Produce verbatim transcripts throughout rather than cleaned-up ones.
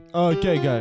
Окей, гай.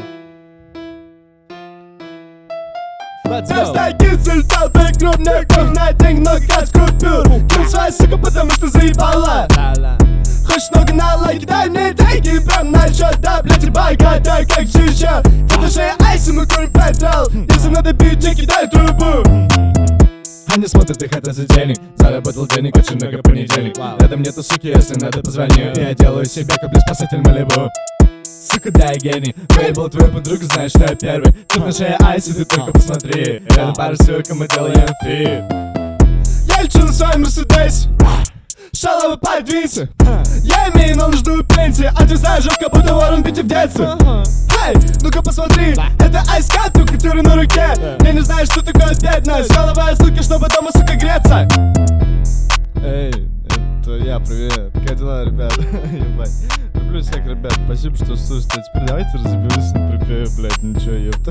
Остается толпы крупных, говна, денег много, как купюр. Кину свои, сука, потому что заебала. Хочешь много на лайки, дай мне деньги, прям на счет, да, блядь, и богатай, как чища. В душе айси, мы курим петрол. Если надо бить, деньги, дай трубу. Они смотрят и хотят за денег. Заработал денег очень много в понедельник. Рядом нету суки, если надо позвоню. Я делаю себя как блин спасатель Малибу. Сука, да, я гений. Выебал твою подругу, знаешь, что я первый. Тут на шее айси, ты только посмотри. Рядом пара сука, мы делаем фит. Я лечу на своем Мерседесе, шаловый подвинься. Я имею на нужду пенсии, а ты знаешь, как будто Уоррен Битти в детстве. Эй, ну-ка посмотри, это айскат, у который на руке. Я не знаю, что такое бедность. Шаловая сука, чтобы дома, сука, греться. Эй, это я, привет. Как дела, ребят? Ебать. Люблю всех ребят, спасибо, что слушаете. А теперь давайте разберемся на припеве, блядь, ничего, ёпта.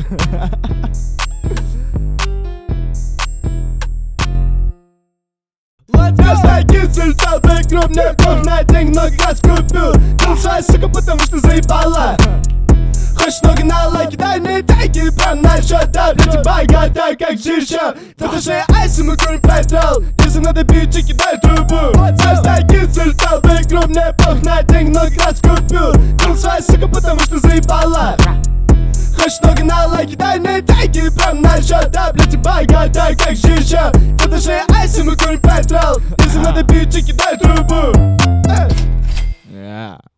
Остается толпы крупных, говна, денег много, как купюр. Кину свои, сука, потому что заебала. Хочешь много на лайки, дай мне деньги, прям на счет, да, блядь, и богатай, как чища. В душе айси, мы курим петрол. Если надо бить, чеки, дай трубу. Остается толпы крупных, говна, денег много, как купюр. Кину свои, сука, потому что заебала. Хочешь много на лайки, дай мне деньги, прям на счет, да, блядь, и богатай, как чища. В душе айси, мы курим петрол. Если надо бить, чеки, дай трубу. Yeah.